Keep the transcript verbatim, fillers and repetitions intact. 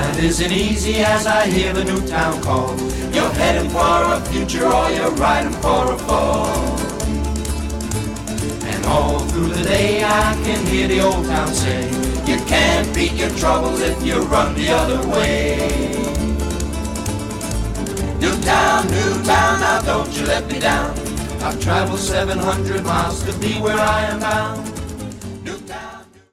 Life isn't easy as I hear the new town call. You're heading for a future or you're riding for a fall. And all through the day I can hear the old town say, you can't beat your troubles if you run the other way. New town, new town, now don't you let me down. I've traveled seven hundred miles to be where I am bound.